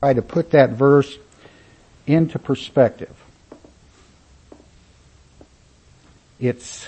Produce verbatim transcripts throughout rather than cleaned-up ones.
Try to put that verse into perspective. It's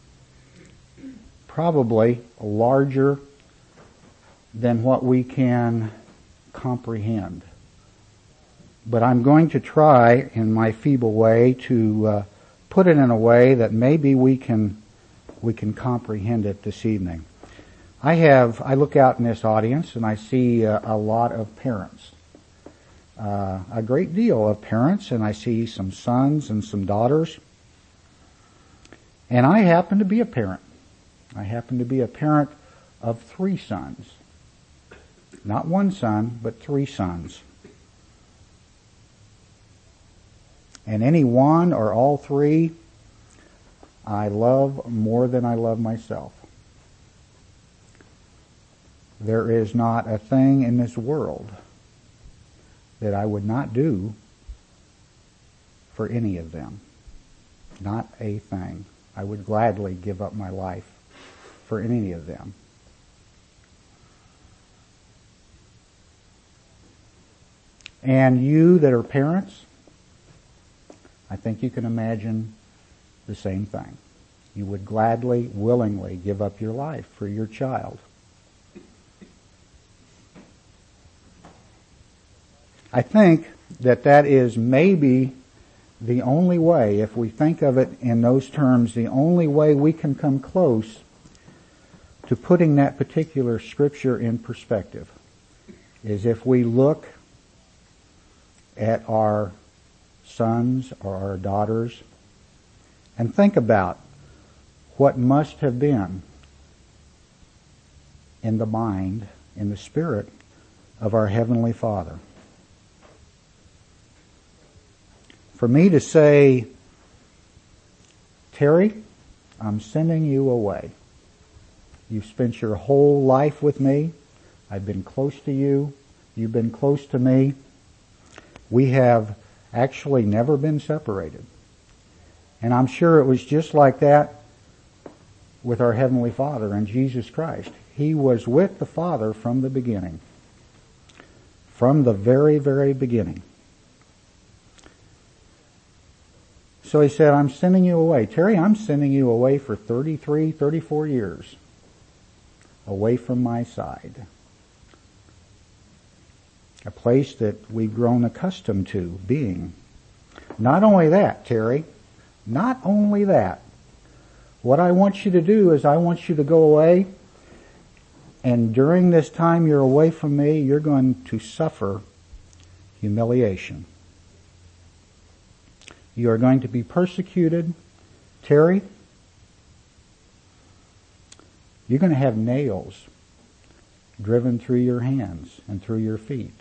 probably larger than what we can comprehend. But I'm going to try, in my feeble way, to uh, put it in a way that maybe we can we can comprehend it this evening. I have I look out in this audience and I see uh, a lot of parents, uh, a great deal of parents, and I see some sons and some daughters. And I happen to be a parent. I happen to be a parent of three sons. Not one son, but three sons. And any one or all three, I love more than I love myself. There is not a thing in this world that I would not do for any of them. Not a thing. I would gladly give up my life for any of them. And you that are parents, I think you can imagine the same thing. You would gladly, willingly give up your life for your child. I think that that is maybe the only way, if we think of it in those terms, the only way we can come close to putting that particular scripture in perspective is if we look at our sons or our daughters and think about what must have been in the mind, in the spirit of our Heavenly Father. For me to say, Terry, I'm sending you away. You've spent your whole life with me. I've been close to you. You've been close to me. We have actually never been separated. And I'm sure it was just like that with our Heavenly Father and Jesus Christ. He was with the Father from the beginning. From the very, very beginning. So he said, I'm sending you away. Terry, I'm sending you away for thirty-three, thirty-four years. Away from my side. A place that we've grown accustomed to being. Not only that, Terry, not only that. What I want you to do is I want you to go away, and during this time you're away from me, you're going to suffer humiliation. You are going to be persecuted. Terry, you're going to have nails driven through your hands and through your feet.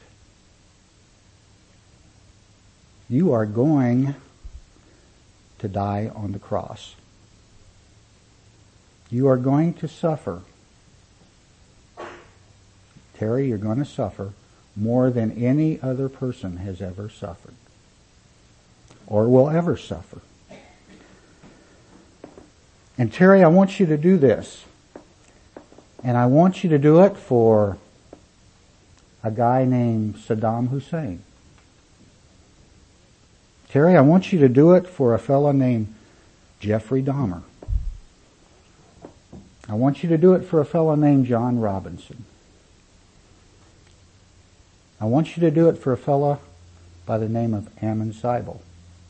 You are going to die on the cross. You are going to suffer. Terry, you're going to suffer more than any other person has ever suffered. Or will ever suffer. And Terry, I want you to do this. And I want you to do it for a guy named Saddam Hussein. Terry, I want you to do it for a fellow named Jeffrey Dahmer. I want you to do it for a fellow named John Robinson. I want you to do it for a fellow by the name of Ammon Seibel.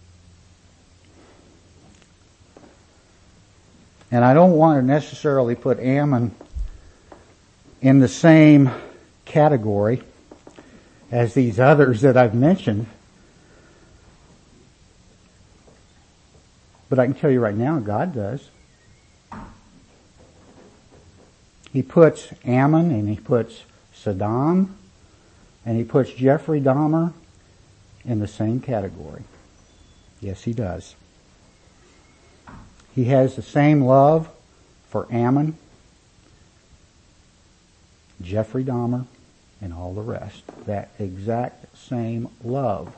And I don't want to necessarily put Ammon in the same category as these others that I've mentioned. But I can tell you right now, God does. He puts Ammon and he puts Saddam and he puts Jeffrey Dahmer in the same category. Yes, he does. He has the same love for Ammon, Jeffrey Dahmer, and all the rest. That exact same love.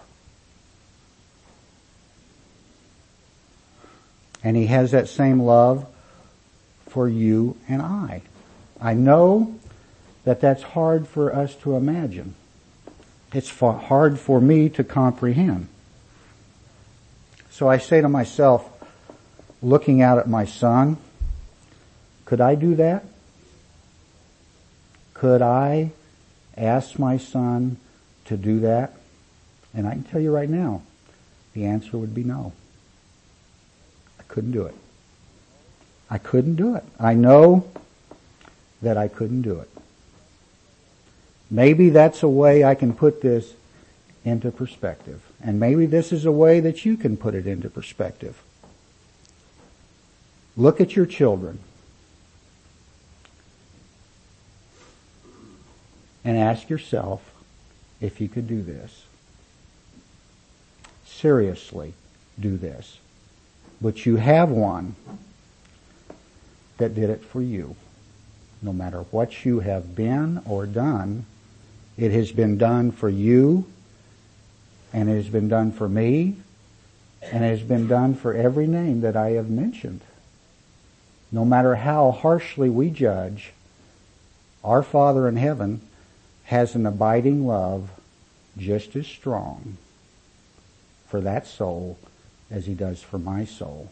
And he has that same love for you and I. I know that that's hard for us to imagine. It's hard for me to comprehend. So I say to myself, looking out at my son, could I do that? Could I ask my son to do that? And I can tell you right now, the answer would be no. I couldn't do it. I couldn't do it. I know that I couldn't do it. Maybe that's a way I can put this into perspective. And maybe this is a way that you can put it into perspective. Look at your children and ask yourself if you could do this. Seriously, do this. But you have one that did it for you. No matter what you have been or done, it has been done for you, and it has been done for me, and it has been done for every name that I have mentioned. No matter how harshly we judge, our Father in heaven has an abiding love just as strong for that soul as He does for my soul.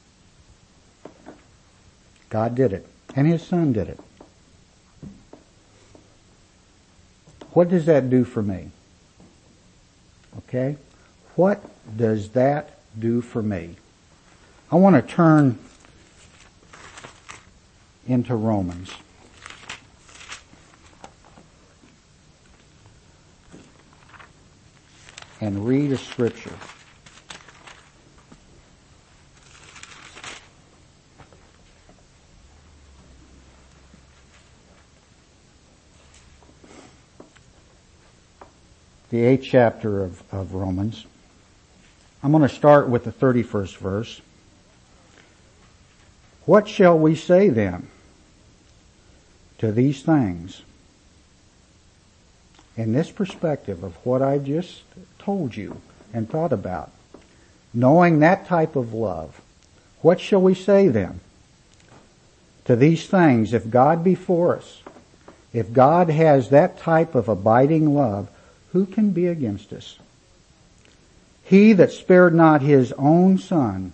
God did it, and His Son did it. What does that do for me? Okay? What does that do for me? I want to turn into Romans. And read a scripture. The eighth chapter of, of Romans. I'm going to start with the thirty-first verse. What shall we say then to these things? In this perspective of what I just told you and thought about, knowing that type of love, what shall we say then to these things? If God be for us, if God has that type of abiding love, who can be against us? He that spared not His own Son,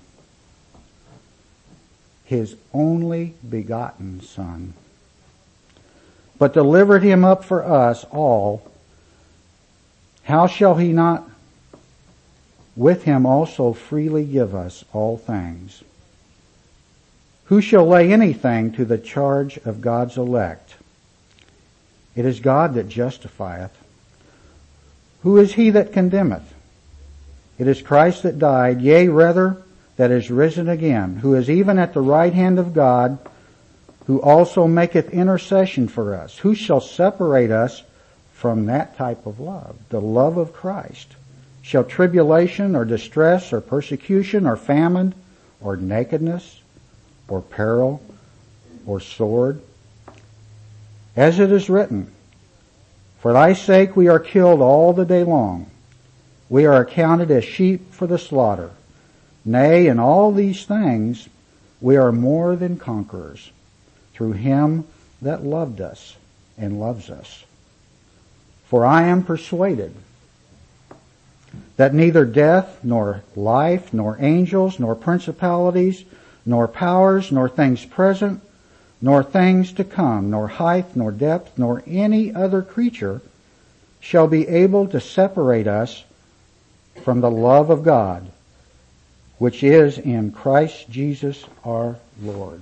His only begotten Son, but delivered Him up for us all, how shall He not with Him also freely give us all things? Who shall lay anything to the charge of God's elect? It is God that justifieth. Who is he that condemneth? It is Christ that died, yea, rather, that is risen again, who is even at the right hand of God, who also maketh intercession for us. Who shall separate us from that type of love, the love of Christ? Shall tribulation or distress or persecution or famine or nakedness or peril or sword? As it is written, for thy sake we are killed all the day long. We are accounted as sheep for the slaughter. Nay, in all these things we are more than conquerors through Him that loved us and loves us. For I am persuaded that neither death, nor life, nor angels, nor principalities, nor powers, nor things present, nor things to come, nor height, nor depth, nor any other creature shall be able to separate us from the love of God, which is in Christ Jesus our Lord.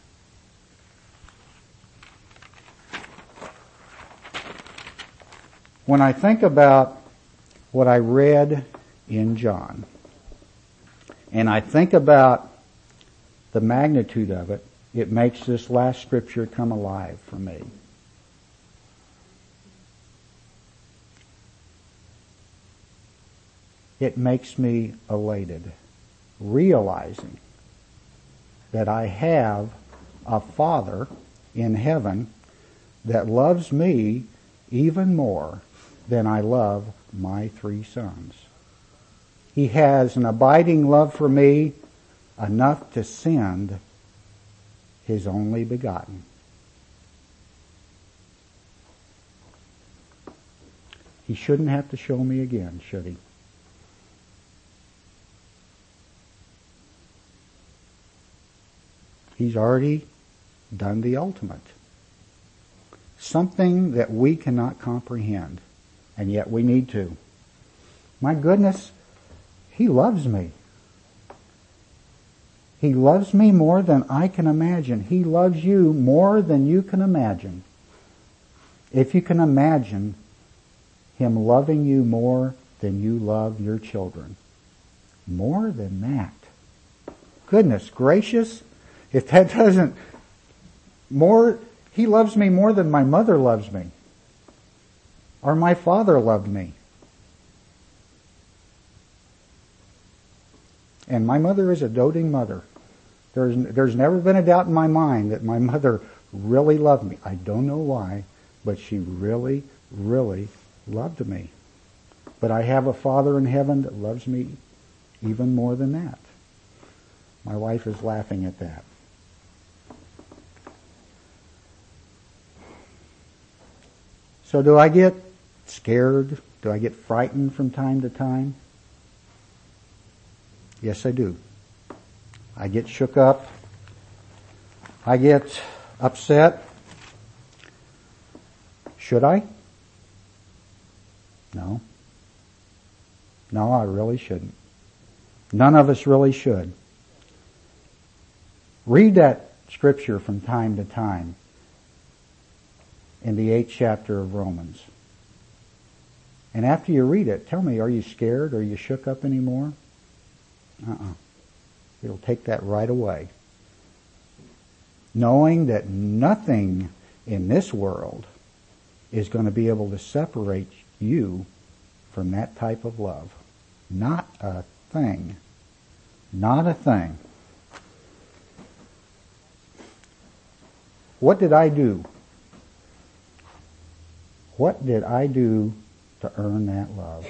When I think about what I read in John, and I think about the magnitude of it, it makes this last scripture come alive for me. It makes me elated, realizing that I have a Father in heaven that loves me even more than I love my three sons. He has an abiding love for me enough to send His only begotten. He shouldn't have to show me again, should he? He's already done the ultimate. Something that we cannot comprehend, and yet we need to. My goodness, He loves me. He loves me more than I can imagine. He loves you more than you can imagine. If you can imagine Him loving you more than you love your children. More than that. Goodness gracious, if that doesn't, more, He loves me more than my mother loves me. Or my father loved me. And my mother is a doting mother. There's, there's never been a doubt in my mind that my mother really loved me. I don't know why, but she really, really loved me. But I have a Father in heaven that loves me even more than that. My wife is laughing at that. So do I get scared? Do I get frightened from time to time? Yes, I do. I get shook up. I get upset. Should I? No. No, I really shouldn't. None of us really should. Read that scripture from time to time in the eighth chapter of Romans. And after you read it, tell me, are you scared? Are you shook up anymore? Uh-uh. It'll take that right away. Knowing that nothing in this world is going to be able to separate you from that type of love. Not a thing. Not a thing. What did I do? What did I do to earn that love?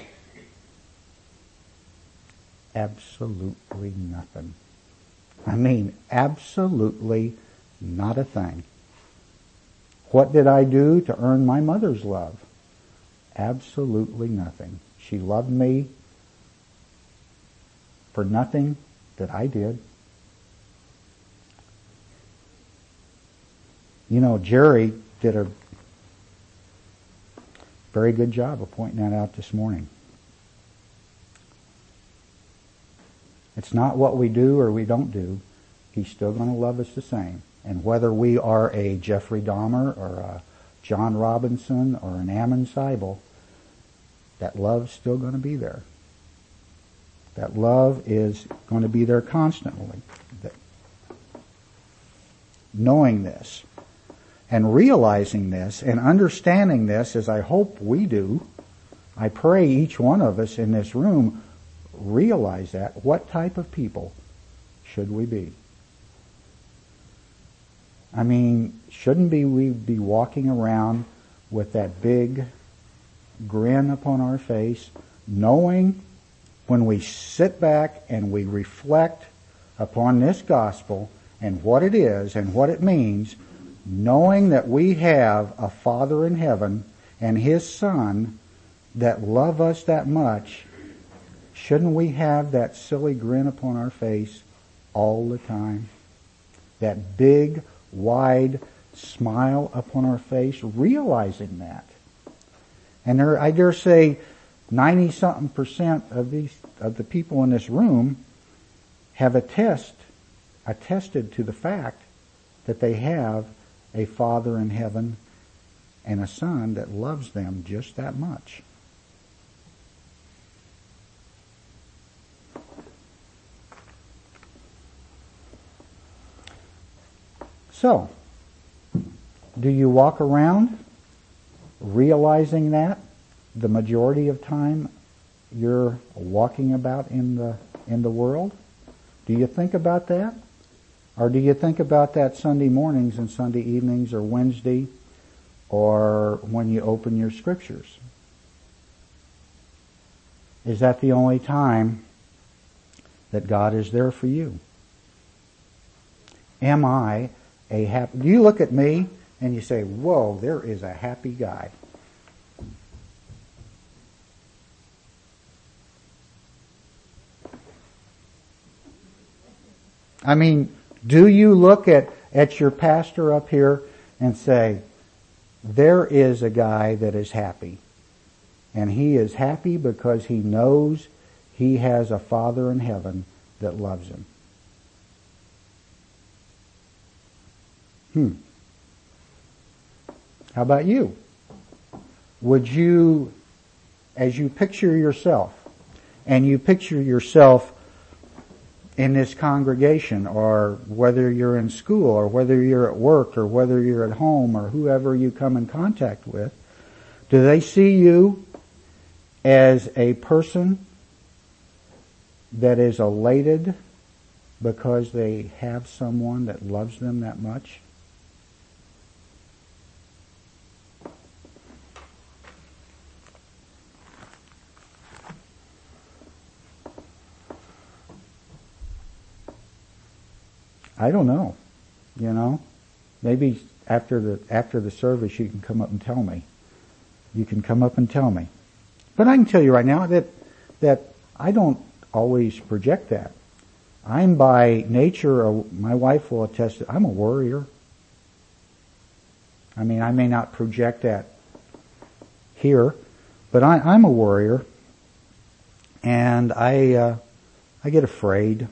Absolutely nothing. I mean, absolutely not a thing. What did I do to earn my mother's love? Absolutely nothing. She loved me for nothing that I did. You know, Jerry did a very good job of pointing that out this morning. It's not what we do or we don't do. He's still going to love us the same. And whether we are a Jeffrey Dahmer or a John Robinson or an Ammon Seibel, that love's still going to be there. That love is going to be there constantly. Knowing this and realizing this and understanding this, as I hope we do, I pray each one of us in this room realize that. What type of people should we be? I mean, shouldn't be we be walking around with that big grin upon our face, knowing when we sit back and we reflect upon this gospel and what it is and what it means, knowing that we have a Father in heaven and His Son that love us that much, shouldn't we have that silly grin upon our face all the time? That big, wide smile upon our face, realizing that. And there, I dare say, ninety-something percent of these of the people in this room have attest, attested to the fact that they have a Father in heaven and a Son that loves them just that much. So, do you walk around realizing that the majority of time you're walking about in the in the world? Do you think about that? Or do you think about that Sunday mornings and Sunday evenings or Wednesday or when you open your scriptures? Is that the only time that God is there for you? Am I a happy... Do you look at me and you say, whoa, there is a happy guy? I mean, do you look at, at your pastor up here and say, there is a guy that is happy. And he is happy because he knows he has a Father in heaven that loves him. Hmm. How about you? Would you, as you picture yourself, and you picture yourself in this congregation, or whether you're in school, or whether you're at work, or whether you're at home, or whoever you come in contact with, do they see you as a person that is elated because they have someone that loves them that much? I don't know. You know, maybe after the after the service you can come up and tell me. You can come up and tell me. But I can tell you right now that that I don't always project that. I'm by nature, a, my wife will attest, I'm a worrier. I mean, I may not project that here, but I, I'm a worrier, and I uh, I get afraid.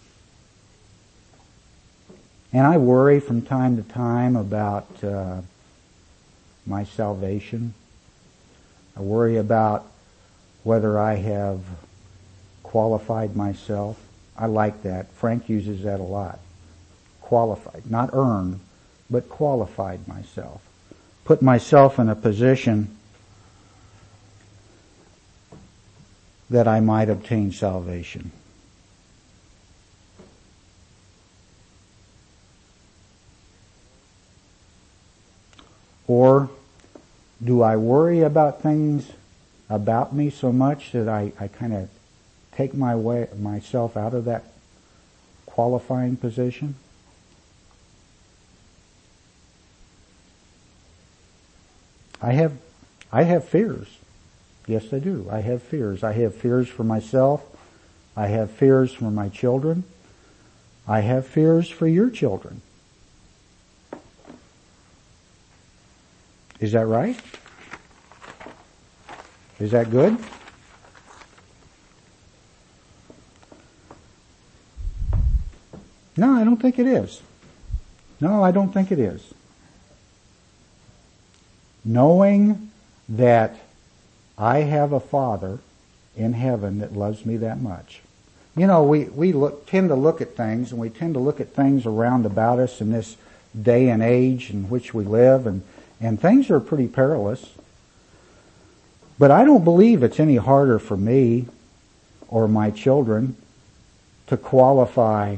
And I worry from time to time about uh, my salvation. I worry about whether I have qualified myself. I like that. Frank uses that a lot. Qualified. Not earned, but qualified myself. Put myself in a position that I might obtain salvation. Or do I worry about things about me so much that I, I kind of take my way, myself out of that qualifying position? I have, I have fears. Yes, I do. I have fears. I have fears for myself. I have fears for my children. I have fears for your children. Is that right? Is that good? No, I don't think it is. No, I don't think it is. Knowing that I have a Father in heaven that loves me that much. You know, we, we look, tend to look at things, and we tend to look at things around about us in this day and age in which we live, and And things are pretty perilous. But I don't believe it's any harder for me or my children to qualify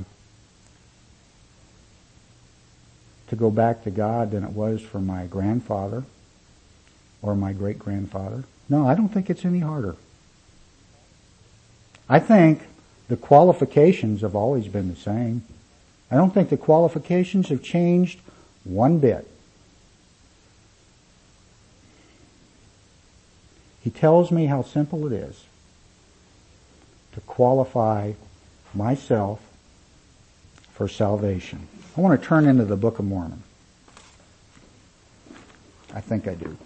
to go back to God than it was for my grandfather or my great-grandfather. No, I don't think it's any harder. I think the qualifications have always been the same. I don't think the qualifications have changed one bit. He tells me how simple it is to qualify myself for salvation. I want to turn into the Book of Mormon. I think I do.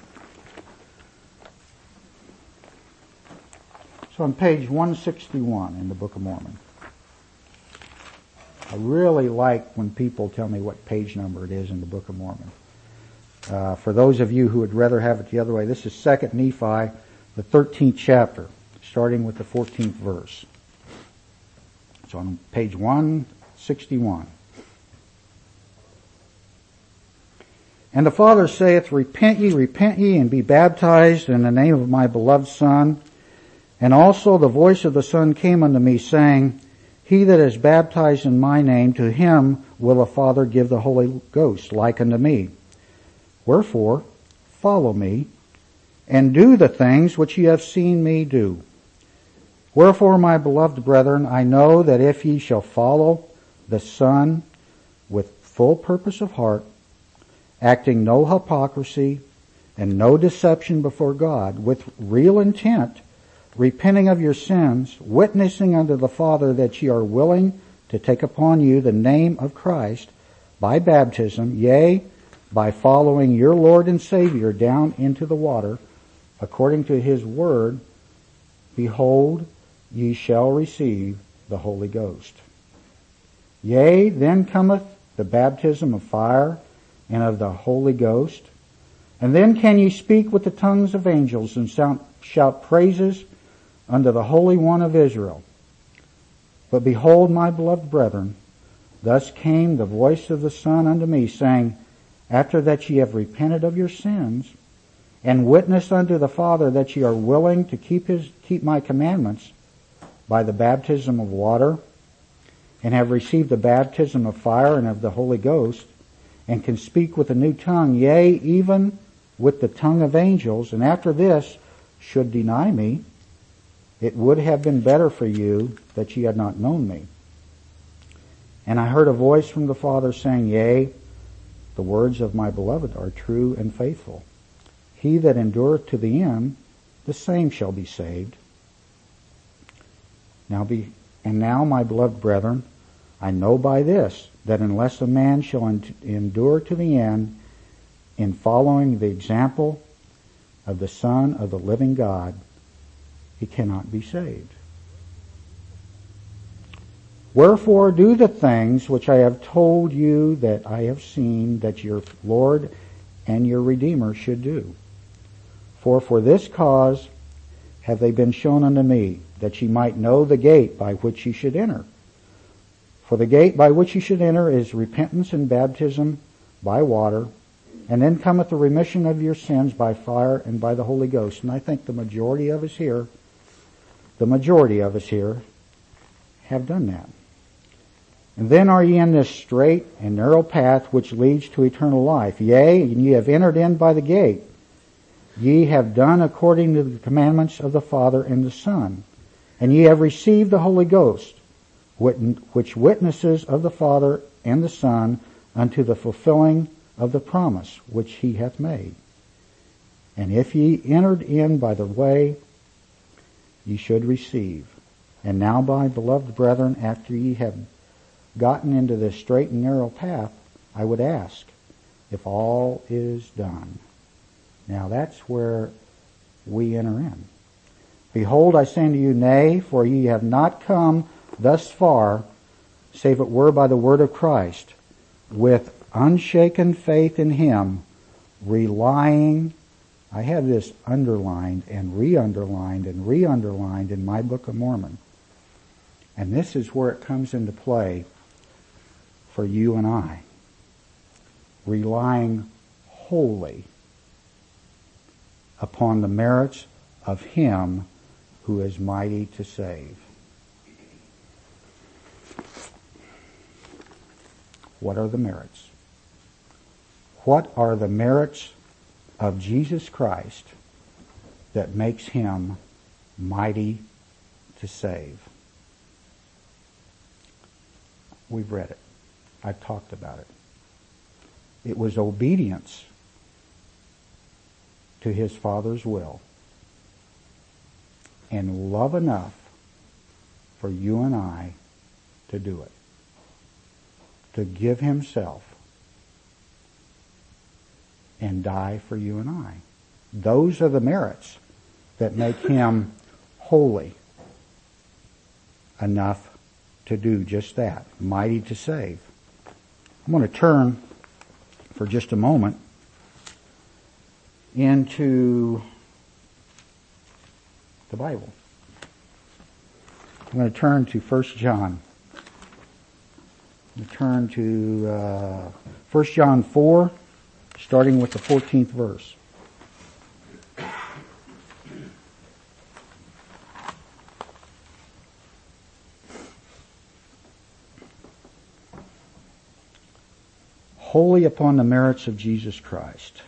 So on page one sixty-one in the Book of Mormon. I really like when people tell me what page number it is in the Book of Mormon. Uh, for those of you who would rather have it the other way, this is Second Nephi, the thirteenth chapter, starting with the fourteenth verse. So on page one sixty-one. And the Father saith, Repent ye, repent ye, and be baptized in the name of my beloved Son. And also the voice of the Son came unto me, saying, He that is baptized in my name, to him will the Father give the Holy Ghost, like unto me. Wherefore, follow me, and do the things which ye have seen me do. Wherefore, my beloved brethren, I know that if ye shall follow the Son with full purpose of heart, acting no hypocrisy and no deception before God, with real intent, repenting of your sins, witnessing unto the Father that ye are willing to take upon you the name of Christ by baptism, yea, by following your Lord and Savior down into the water, according to his word, behold, ye shall receive the Holy Ghost. Yea, then cometh the baptism of fire and of the Holy Ghost. And then can ye speak with the tongues of angels and sound, shout praises unto the Holy One of Israel. But behold, my beloved brethren, thus came the voice of the Son unto me, saying, after that ye have repented of your sins, and witnessed unto the Father that ye are willing to keep his keep my commandments by the baptism of water, and have received the baptism of fire and of the Holy Ghost, and can speak with a new tongue, yea, even with the tongue of angels, and after this should deny me, it would have been better for you that ye had not known me. And I heard a voice from the Father saying, yea, the words of my beloved are true and faithful. He that endureth to the end, the same shall be saved. Now be, and now, my beloved brethren, I know by this, that unless a man shall endure to the end in following the example of the Son of the living God, he cannot be saved. Wherefore do the things which I have told you that I have seen that your Lord and your Redeemer should do. For for this cause have they been shown unto me, that ye might know the gate by which ye should enter. For the gate by which ye should enter is repentance and baptism by water, and then cometh the remission of your sins by fire and by the Holy Ghost. And I think the majority of us here, the majority of us here have done that. And then are ye in this straight and narrow path which leads to eternal life. Yea, and ye have entered in by the gate. Ye have done according to the commandments of the Father and the Son. And ye have received the Holy Ghost, which witnesses of the Father and the Son unto the fulfilling of the promise which he hath made. And if ye entered in by the way, ye should receive. And now, my beloved brethren, after ye have gotten into this straight and narrow path, I would ask if all is done. Now that's where we enter in. Behold, I say unto you, nay, for ye have not come thus far, save it were by the word of Christ, with unshaken faith in him, relying, I have this underlined and re-underlined and re-underlined in my Book of Mormon. And this is where it comes into play for you and I. Relying wholly upon the merits of him who is mighty to save. What are the merits? What are the merits of Jesus Christ that makes him mighty to save? We've read it. I've talked about it. It was obedience to his Father's will and love enough for you and I to do it. To give himself and die for you and I. Those are the merits that make him holy enough to do just that, mighty to save. I'm going to turn for just a moment into the Bible. I'm going to turn to First John. I'm going to turn to uh, First John four, starting with the fourteenth verse. Wholly upon the merits of Jesus Christ.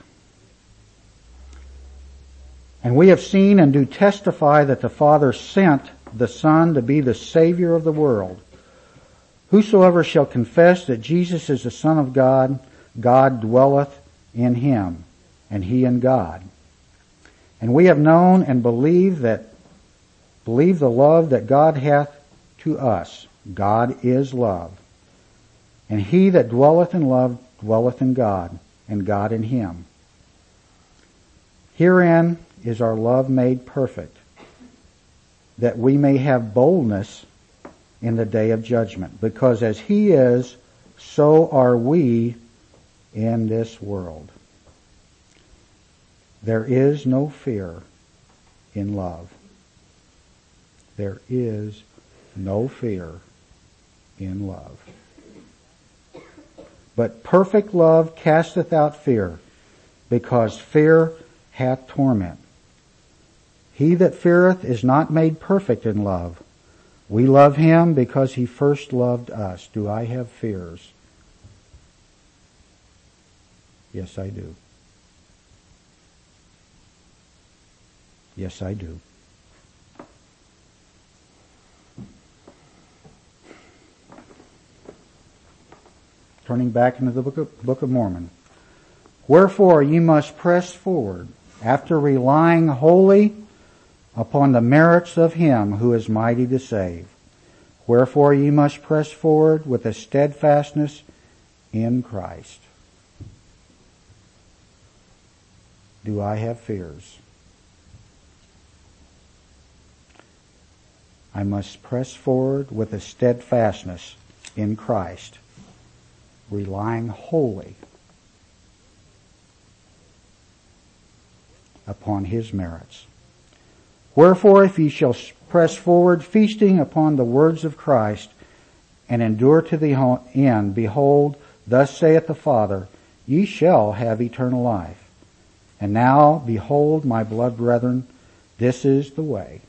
And we have seen and do testify that the Father sent the Son to be the Savior of the world. Whosoever shall confess that Jesus is the Son of God, God dwelleth in him, and he in God. And we have known and believed that, believe the love that God hath to us. God is love. And he that dwelleth in love dwelleth in God, and God in him. Herein is our love made perfect, that we may have boldness in the day of judgment. Because as he is, so are we in this world. There is no fear in love. There is no fear in love. But perfect love casteth out fear, because fear hath torment. He that feareth is not made perfect in love. We love him because he first loved us. Do I have fears? Yes, I do. Yes, I do. Turning back into the Book of, Book of Mormon. Wherefore ye must press forward, after relying wholly upon the merits of him who is mighty to save. Wherefore ye must press forward with a steadfastness in Christ. Do I have fears? I must press forward with a steadfastness in Christ, relying wholly upon his merits. Wherefore, if ye shall press forward, feasting upon the words of Christ, and endure to the end, behold, thus saith the Father, ye shall have eternal life. And now, behold, my beloved brethren, this is the way.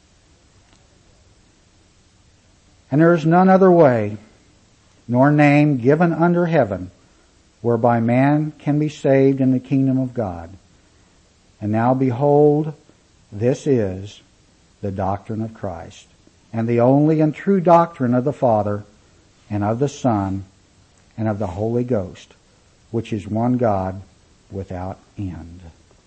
And there is none other way, nor name given under heaven, whereby man can be saved in the kingdom of God. And now behold, this is the doctrine of Christ, and the only and true doctrine of the Father, and of the Son, and of the Holy Ghost, which is one God without end.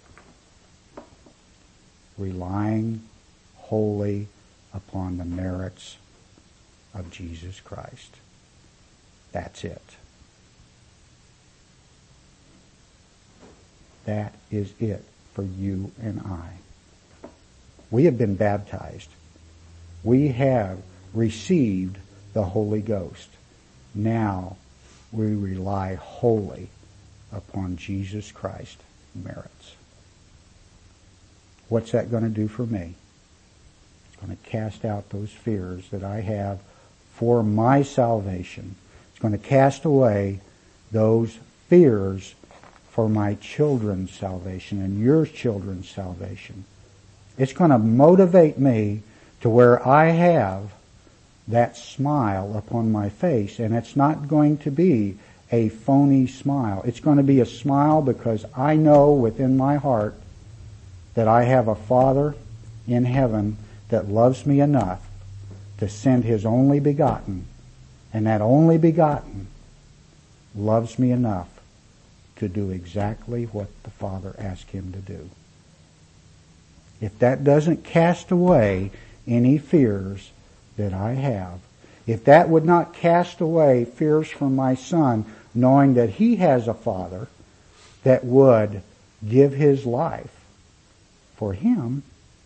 Relying wholly upon the merits of Jesus Christ. That's it. That is it for you and I. We have been baptized. We have received the Holy Ghost. Now we rely wholly upon Jesus Christ's merits. What's that going to do for me? It's going to cast out those fears that I have for my salvation. It's going to cast away those fears for my children's salvation and your children's salvation. It's going to motivate me to where I have that smile upon my face, and it's not going to be a phony smile. It's going to be a smile because I know within my heart that I have a Father in heaven that loves me enough to send his only begotten, and that only begotten loves me enough to do exactly what the Father asked him to do. If that doesn't cast away any fears that I have, if that would not cast away fears from my son, knowing that he has a Father that would give his life for him,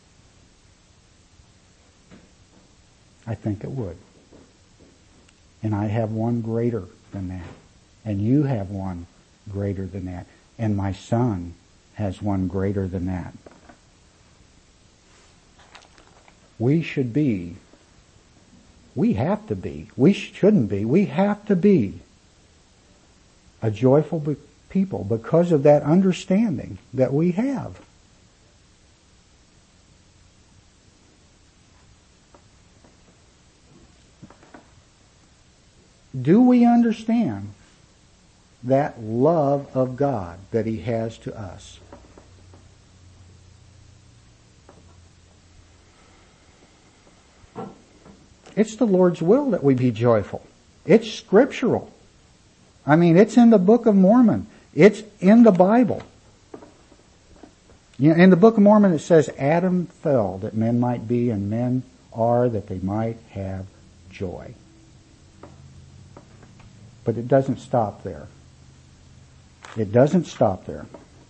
I think it would. And I have one greater than that. And you have one greater than that. And my son has one greater than that. We should be, we have to be, we shouldn't be, we have to be a joyful people because of that understanding that we have. Do we understand that love of God that he has to us? It's the Lord's will that we be joyful. It's scriptural. I mean, it's in the Book of Mormon. It's in the Bible. You know, in the Book of Mormon it says, Adam fell that men might be, and men are that they might have joy. But it doesn't stop there. It doesn't stop there.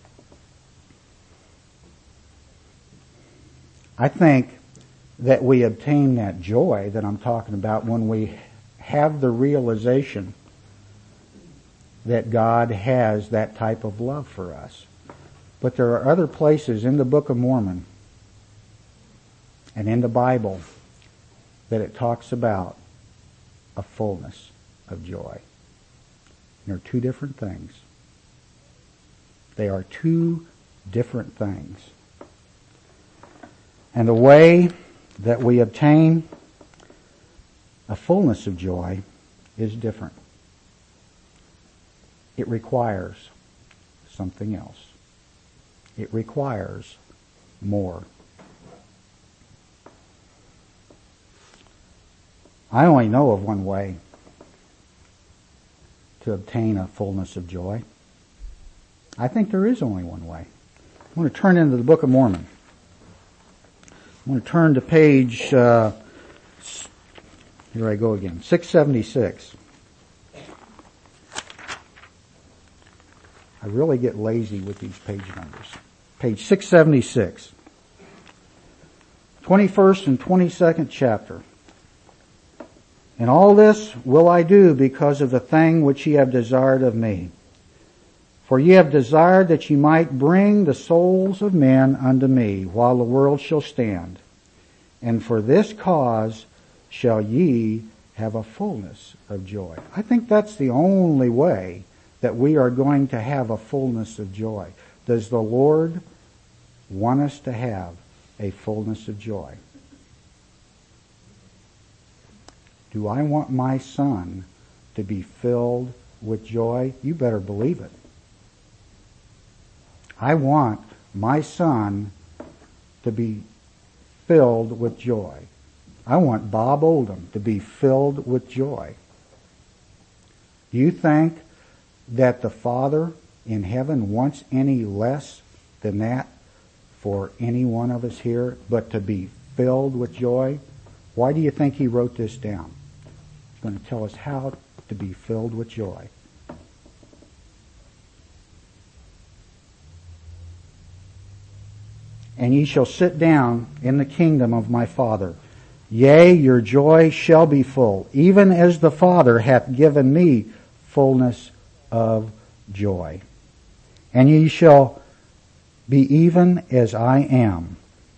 I think that we obtain that joy that I'm talking about when we have the realization that God has that type of love for us. But there are other places in the Book of Mormon and in the Bible that it talks about a fullness of joy. They're two different things. They are two different things. And the way that we obtain a fullness of joy is different. It requires something else. It requires more. I only know of one way to obtain a fullness of joy. I think there is only one way. I'm going to turn into the Book of Mormon. I'm going to turn to page, uh, here I go again, six seventy-six. I really get lazy with these page numbers. Page six seventy-six. twenty-first and twenty-second chapter. And all this will I do because of the thing which ye have desired of me. For ye have desired that ye might bring the souls of men unto me, while the world shall stand. And for this cause shall ye have a fullness of joy. I think that's the only way that we are going to have a fullness of joy. Does the Lord want us to have a fullness of joy? Do I want my son to be filled with joy? You better believe it. I want my son to be filled with joy. I want Bob Oldham to be filled with joy. Do you think that the Father in heaven wants any less than that for any one of us here, but to be filled with joy? Why do you think he wrote this down? He's going to tell us how to be filled with joy. And ye shall sit down in the kingdom of my Father. Yea, your joy shall be full, even as the Father hath given me fullness of joy. And ye shall be even as I am.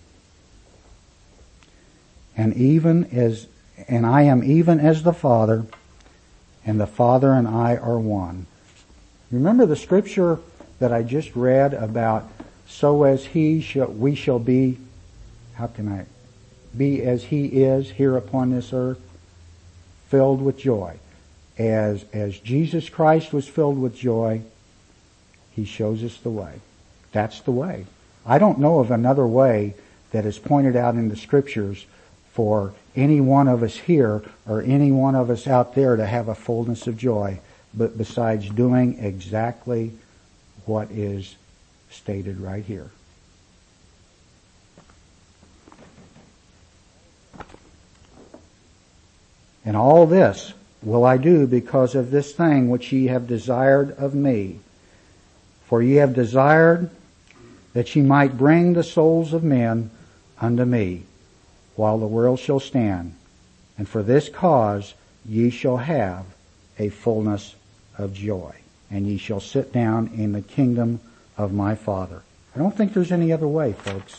And even as, and I am even as the Father, and the Father and I are one. Remember the scripture that I just read about, so as he shall, we shall be, how can I, be as he is here upon this earth, filled with joy. As, as Jesus Christ was filled with joy, he shows us the way. That's the way. I don't know of another way that is pointed out in the scriptures for any one of us here or any one of us out there to have a fullness of joy, but besides doing exactly what is stated right here. And all this will I do because of this thing which ye have desired of me. For ye have desired that ye might bring the souls of men unto me, while the world shall stand. And for this cause ye shall have a fullness of joy, and ye shall sit down in the kingdom of my Father. I don't think there's any other way, folks.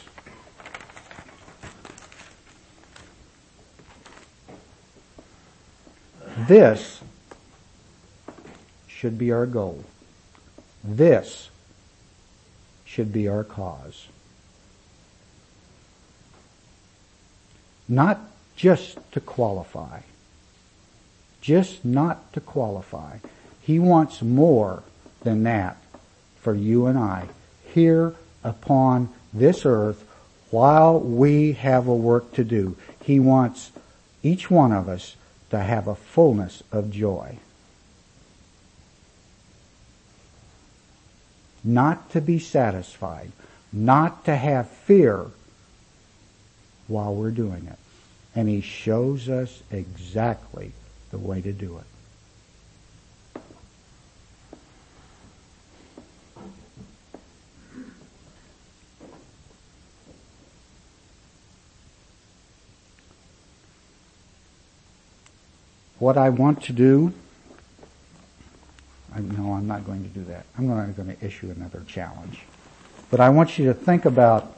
This should be our goal. This should be our cause. Not just to qualify. Just not to qualify. He wants more than that for you and I here upon this earth while we have a work to do. He wants each one of us to have a fullness of joy. Not to be satisfied. Not to have fear while we're doing it. And he shows us exactly the way to do it. what I want to do, I, no, I'm not going to do that. I'm not going to issue another challenge. But I want you to think about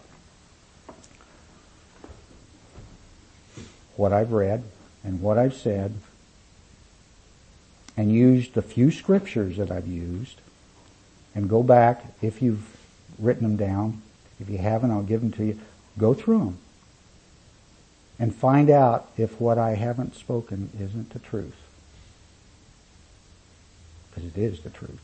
what I've read and what I've said, and use the few scriptures that I've used, and go back, if you've written them down. If you haven't, I'll give them to you. Go through them and find out if what I haven't spoken isn't the truth. Because it is the truth.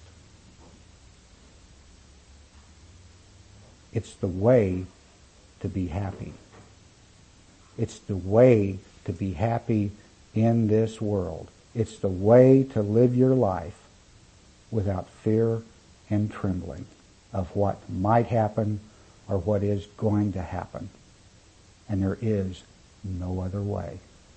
It's the way to be happy. It's the way to be happy in this world. It's the way to live your life without fear and trembling of what might happen or what is going to happen. And there is no other way.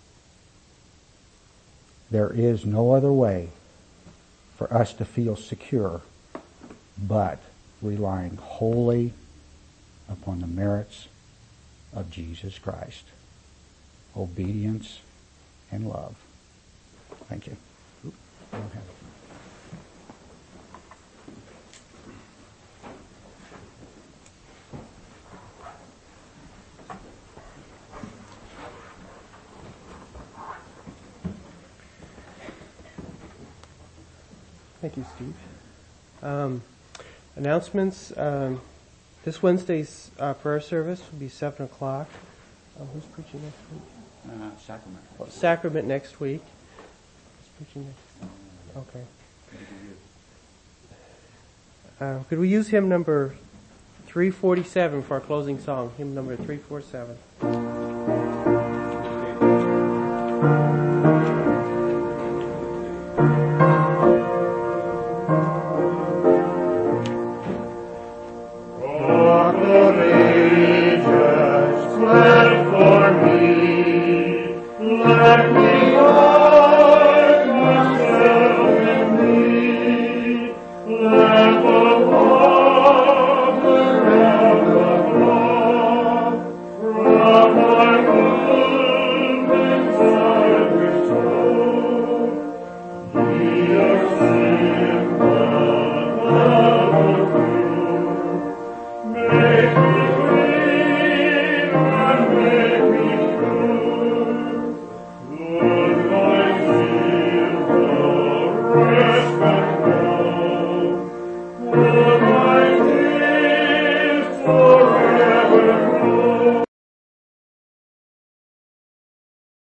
There is no other way for us to feel secure but relying wholly upon the merits of Jesus Christ. Obedience and love. Thank you. Oop, I don't have it. Thank you, Steve. Um, announcements. Um, this Wednesday's uh, prayer service will be seven o'clock. Uh, who's preaching next week? Uh, sacrament. Oh, sacrament next week. Who's preaching next? Okay. Uh, could we use hymn number three forty-seven for our closing song? Hymn number three forty-seven.